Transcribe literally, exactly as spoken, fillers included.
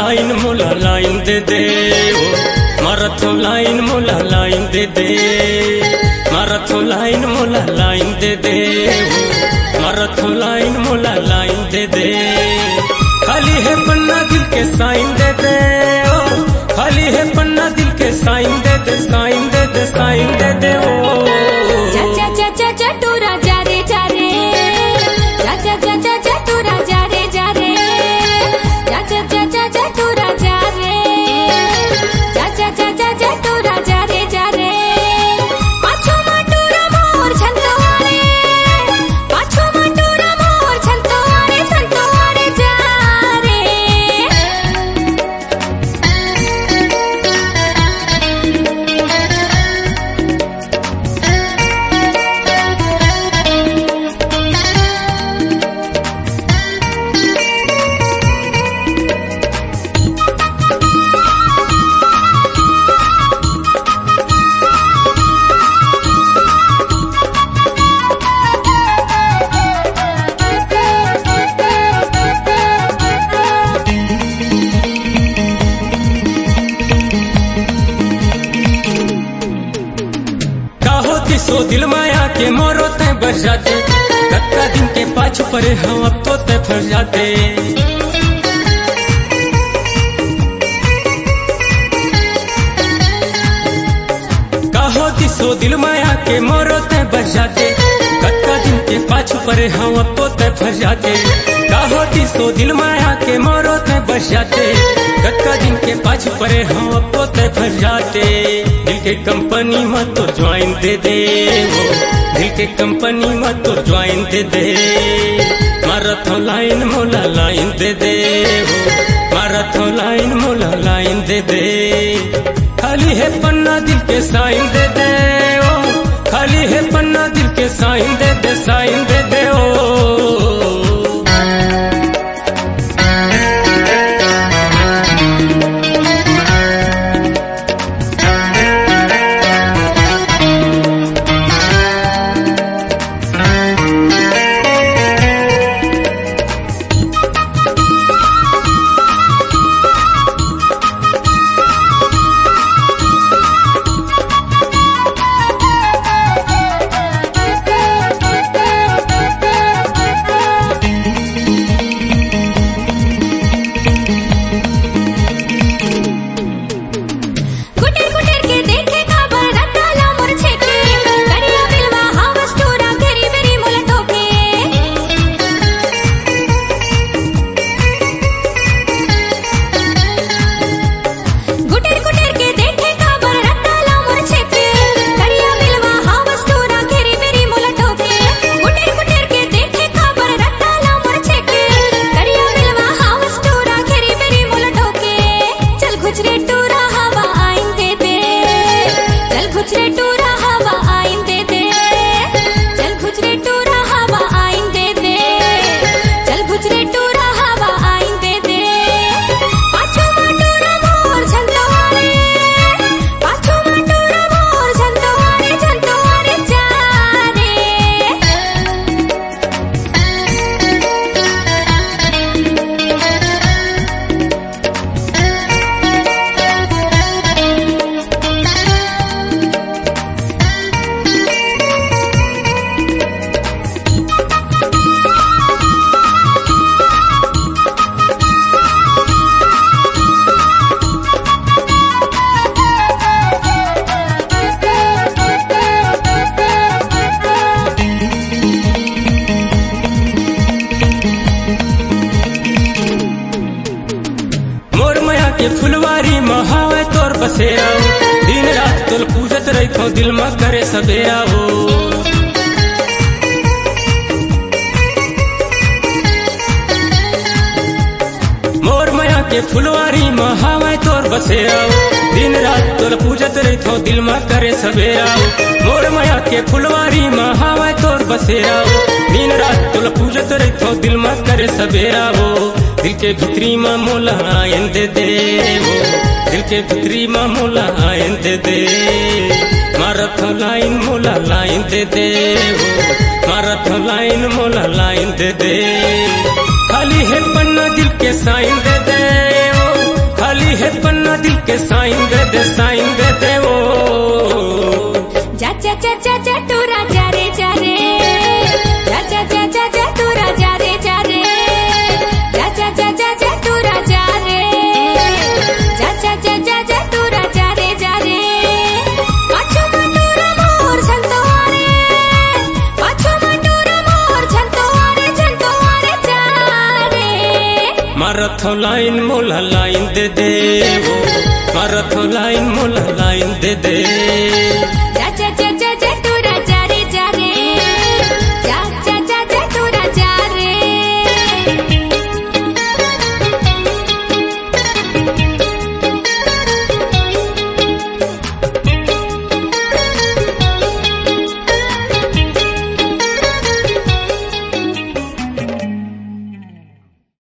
line मोला line दे दे मारथो लाइन मोला लाइन दे दे मारथो लाइन मोला लाइन दे दे मारथो लाइन मोला लाइन दे दे खाली है पन्ना दिल के साइन दे दे ओ खाली है पन्ना दिल के साइन दे दे साइन दे दे साइन दे दे ओ चाचा चाचा चटूरा जा रे जा रे चाचा चाचा चटूरा जा रे जा रे चाचा चाचा चटूरा जा रे चाचा चाचा चटूरा जा रे जा रे पाछो मटूरा मोर छंतवारे पाछो मटूरा मोर छंतवारे छंतवारे जा रे सो दिल माया के मोरो ते बस जाते कत्ता दिन के पाछ परे हम अब तो ते फंस जाते कहो दिसो दिल माया के मोरो ते बस जाते कत्ता दिन के पाछ परे हम अब तो ते फंस जाते कहो दिसो दिल माया के मोरो ते बस जाते कत्ता दिन के पाछ परे हम अब तो ते फंस जाते दिल के कंपनी में तो ज्वाइन दे दे वो दिल के कंपनी में तो ज्वाइन दे दे मारथो लाइन मोला लाइन दे दे वो मारथो लाइन मोला लाइन दे दे खाली है पन्ना दिल के साइन दे दे ओ खाली है पन्ना दिल के साइन दे दे साइन दे दे ओ फुलवारी महावे तोर बसेरा दिन रात तोल पूजत रही थो दिल में करे सबेरा हो मोर माया के फुलवारी महावे तोर बसेरा दिन रात तोल पूजत रही थो दिल में करे सबेरा मोर माया के फुलवारी महावे तोर बसेरा दिन रात तोल पूजत रही थो दिल में करे सबेरा हो दिल के भितरी में मोला आयन दे दे वो दिल के भितरी में मोला आयन दे दे मारथो लाइन मोला लाइन दे दे वो मारथो लाइन मोला लाइन दे दे खाली है पन्ना दिल के साइन दे दे वो दिल के साइन दे दे साइन दे दे वो जा जा जा जा जा टूरा जा रे जा रे जा जा जा जा जा टूरा जा रे जा रे जा जा जा जा जा टूरा जा रे जा जा जा जा जा टूरा जा रे जा रे पाछो मटूरा मोर झंतो रे पाछो मटूरा मोर झंतो रे झंतो रे जा रे मारथो लाइन मोला लाइन दे दे वो मारथो लाइन मोला लाइन दे दे